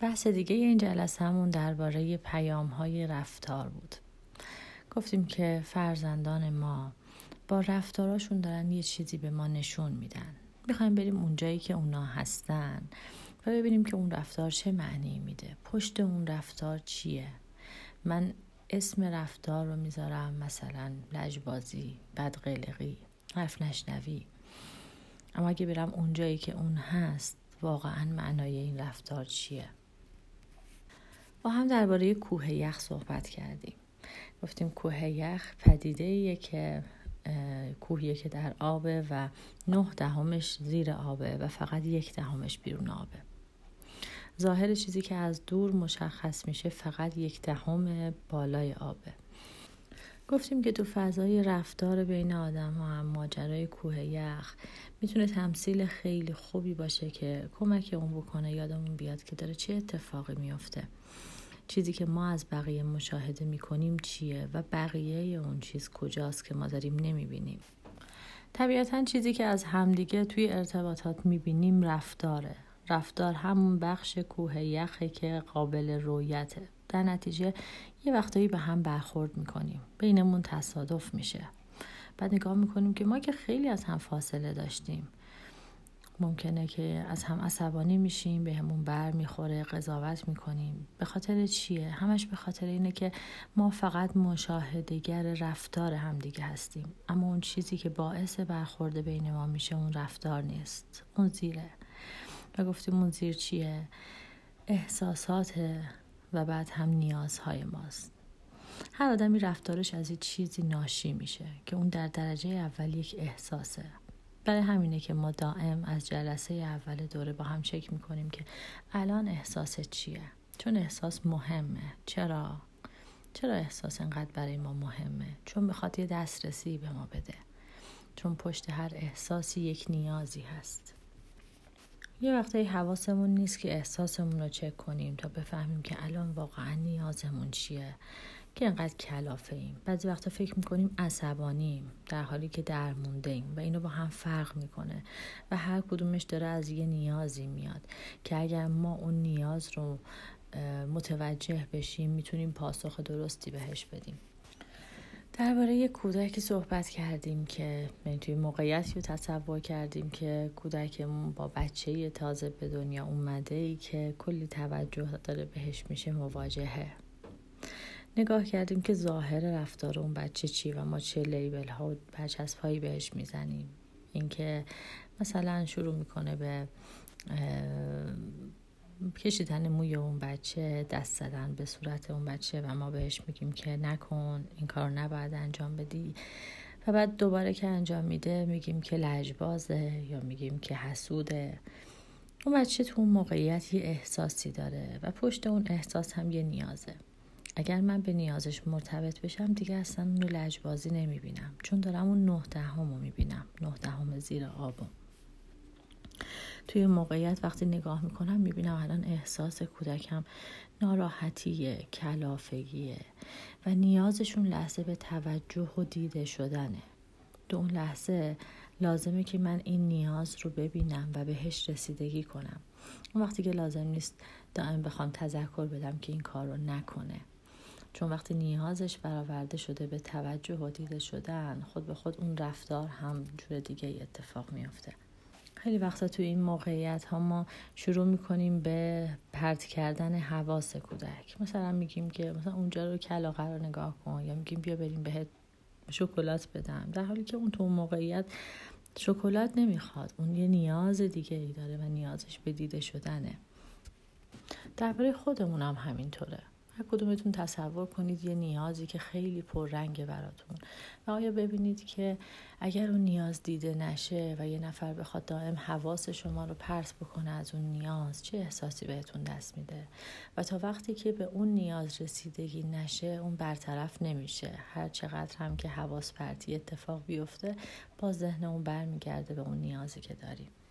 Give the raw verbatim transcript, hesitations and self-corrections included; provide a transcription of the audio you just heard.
بحث دیگه این جلسه‌مون درباره پیام‌های رفتار بود. گفتیم که فرزندان ما با رفتاراشون دارن یه چیزی به ما نشون میدن. میخوایم بریم اونجایی که اونا هستن و ببینیم که اون رفتار چه معنی میده. پشت اون رفتار چیه؟ من اسم رفتار رو میذارم مثلا لجبازی، بدقلقی، حرف نشنوی. اما اگه برم اونجایی که اون هست، واقعا معنای این رفتار چیه؟ با هم درباره کوه یخ صحبت کردیم. گفتیم کوه یخ پدیده‌ایه که کوهیه که در آبه و نه دهمش زیر آبه و فقط یک دهمش بیرون آبه. ظاهر چیزی که از دور مشخص میشه فقط یک دهم بالای آبه. گفتیم که تو فضای رفتار بین آدم ها هم ماجرای کوه یخ میتونه تمثیل خیلی خوبی باشه که کمک اون بکنه یادمون بیاد که داره چه اتفاقی میفته. چیزی که ما از بقیه مشاهده میکنیم چیه و بقیه اون چیز کجاست که ما داریم نمیبینیم. طبیعتاً چیزی که از همدیگه توی ارتباطات میبینیم رفتاره. رفتار همون بخش کوه یخه که قابل رؤیته. در نتیجه یه وقتایی به هم برخورد میکنیم. بینمون تصادف میشه. بعد نگاه میکنیم که ما که خیلی از هم فاصله داشتیم. ممکنه که از هم عصبانی میشیم، به همون بر میخوره، قضاوت میکنیم. به خاطر چیه؟ همش به خاطر اینه که ما فقط مشاهده‌گر رفتار همدیگه هستیم. اما اون چیزی که باعث برخورد بین ما میشه اون رفتار نیست. اون زیره. و گفتیم اون زیر چیه؟ احساسات و بعد هم نیازهای ماست. هر آدمی رفتارش از این چیزی ناشی میشه که اون در درجه اول یک احساسه. برای همینه که ما دائم از جلسه اول دوره با هم چک میکنیم که الان احساس چیه؟ چون احساس مهمه. چرا؟ چرا احساس انقدر برای ما مهمه؟ چون میخواد یه دسترسی به ما بده. چون پشت هر احساسی یک نیازی هست. یه وقتایی حواسمون نیست که احساسمون رو چک کنیم تا بفهمیم که الان واقعا نیازمون چیه که انقدر کلافه ایم. بعضی وقتا فکر میکنیم عصبانیم در حالی که درمونده ایم و اینو با هم فرق میکنه و هر کدومش داره از یه نیازی میاد که اگر ما اون نیاز رو متوجه بشیم میتونیم پاسخ درستی بهش بدیم. درباره یک کودکی صحبت کردیم که توی موقعیتی رو تصور کردیم که کودکمون با بچه‌ای تازه به دنیا اومده ای که کلی توجه داره بهش میشه مواجهه. نگاه کردیم که ظاهر رفتار اون بچه چی و ما چه لیبل ها و برچسب هایی بهش میزنیم. اینکه مثلا شروع میکنه به کشیدن موی اون بچه، دست زدن به صورت اون بچه و ما بهش میگیم که نکن، این کار نباید انجام بدی و بعد دوباره که انجام میده میگیم که لجبازه یا میگیم که حسوده. اون بچه تو اون موقعیت یه احساسی داره و پشت اون احساس هم یه نیازه. اگر من به نیازش مرتبط بشم دیگه اصلا اون رو لجبازی نمیبینم، چون دارم اون نه دهم رو میبینم، نه دهم زیر آبو. توی موقعیت وقتی نگاه میکنم میبینم الان احساس کودکم ناراحتیه، کلافگیه و نیازشون لحظه به توجه و دیده شدنه. تو اون لحظه لازمه که من این نیاز رو ببینم و بهش رسیدگی کنم. اون وقتی که لازم نیست دائم بخوام تذکر بدم که این کار رو نکنه، چون وقتی نیازش برآورده شده به توجه و دیده شدن، خود به خود اون رفتار هم جور دیگه اتفاق میفته. خیلی وقتا تو این موقعیت ها ما شروع میکنیم به پرت کردن حواس کودک. مثلا میگیم که مثلا اونجا رو کلاغه رو نگاه کن، یا میگیم بیا بریم بهت شکلات بدم، در حالی که اون تو اون موقعیت شکلات نمیخواد. اون یه نیاز دیگه ای داره و نیازش به دیده شدنه. درباره خودمون هم همینطوره. هر کدومتون تصور کنید یه نیازی که خیلی پررنگه براتون و آیا ببینید که اگر اون نیاز دیده نشه و یه نفر بخواد دائم حواس شما رو پرت بکنه از اون نیاز، چه احساسی بهتون دست میده؟ و تا وقتی که به اون نیاز رسیدگی نشه اون برطرف نمیشه. هر چقدر هم که حواس پرتی اتفاق بیفته باز ذهن اون برمیگرده به اون نیازی که داریم.